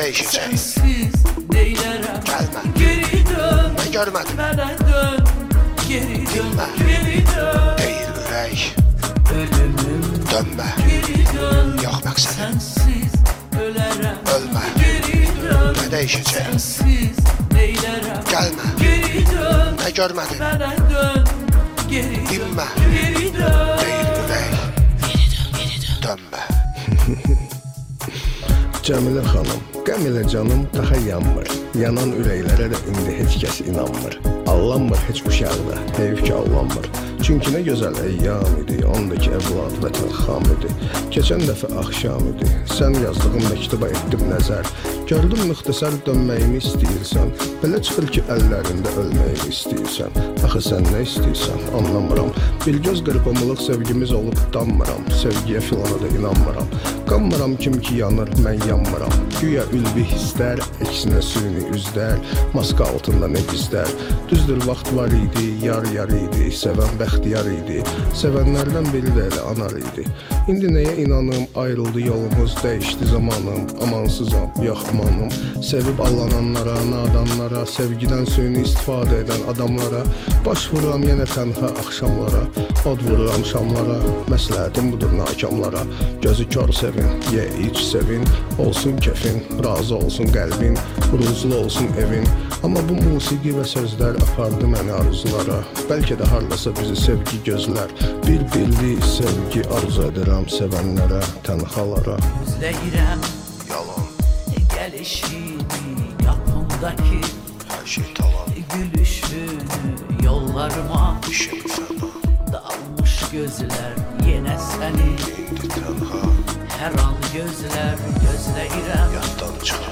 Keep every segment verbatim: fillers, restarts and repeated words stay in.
değişecek? Sensiz neylərəm, Gelme. geri dön. Ne görmedim? Mənə dön, geri dön, Dinmə. geri dön. Değil ürək. Ölümüm Dönme. geri dön. Yok məqsədim. Sensiz ölərəm, Ölme. geri dön. Ne değişecek? Sensiz neylərəm, Gelme. geri dön. Ne görmedim? Mənə dön, geri dön, Dinmə. geri dön. Değil ürək. Dönme. Cəmilə xanım, qəm elə canım daha yanmır. Yanan ürəklərə də indi heç kəs inanmır. Allanmır heç uşaqda, heyf ki allanmır. Çünki nə gözəl əyyam idi, ondakı evlad vətən xam idi. Keçən dəfə axşam idi, sən yazdığın məktuba etdim nəzər. Gördüm müxtəsər dönməyimi istəyirsən, belə çıxır ki əllərində ölməyimi istəyirsən. Axı sən nə istəyirsən, anlamıram. Bilgöz qırpımlıq sevgimiz olub danmıram, sevgiyə filana da inanmıram. Qanmıram kim ki yanır, mən yanmıram. Güya ülvi hisslər, əksinə süni üzlər, maska altında nə gizlər. Düzdür vaxt var idi, yar yar idi, sevən bəxtiyar idi. Sevənlərdən biri də elə anar idi. İndi nəyə inanım, ayrıldı yolumuz, dəyişdi zamanım. Amansızam, yox amanım. Sevib allananlara, nadanlara, sevgidən süni istifadə edən adamlara, baş vururam yenə tənha axşamlara, od vururam şamlara, məsləhətim budur nakamlara. Gözü kör sevin, ye iç sevin, olsun kefin, razı olsun qəlbin, ruzlu olsun evin. Amma bu musiqi və sözlər apardı məni arzulara. Bəlkə də harlasa bizi sevgi gözlər. Bir bildi sevgi arzu edirəm sevənlərə, tənhalara. Özləyirəm Yalan. gəlişini, qapımdakı Her şey talan. gülüşünü, yollarıma İşim fena. dalmış gözlər, yenə səni İndi tənha. hər an gözlər, gözləyirəm Yatdan çıxar.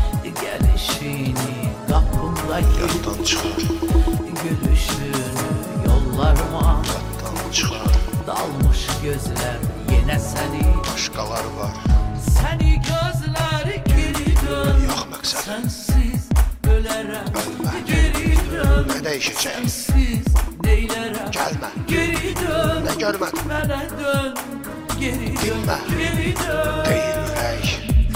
gəlişini, qapımdakı Yatdan çıxar. gülüşünü, yollarıma Yatdan çıxar. dalmış gözlər, yenə səni Başqalar var. səni gözlər geri dön. Yox məqsədim. Sensiz ölərəm, Ölmə. geri dön. Ne değişecek? Sensiz neylərəm, Gelme. geri dön. Ne görmedim? Mənə dön, geri dön, Dinmə. geri dön. Değil ürək.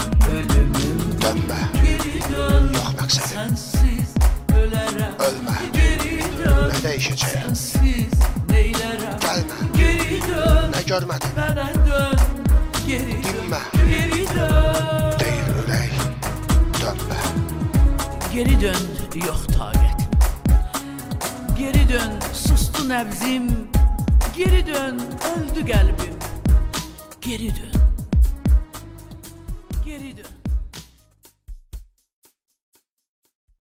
Ölümüm Dönme. geri dön. Yok məqsədim. Sensiz ölərəm, Ölmə. geri dön. Ne değişecek? Sensiz neylərəm, Gelme. geri dön. Ne görmedim? Mənə dön, geri dön, Dinmə. geri dön. Değil ürək. Dönme. Geri dön, yox taqət. Geri dön, sustu nəbzim. Geri dön, öldü qəlbim. Geri dön. Geri dön.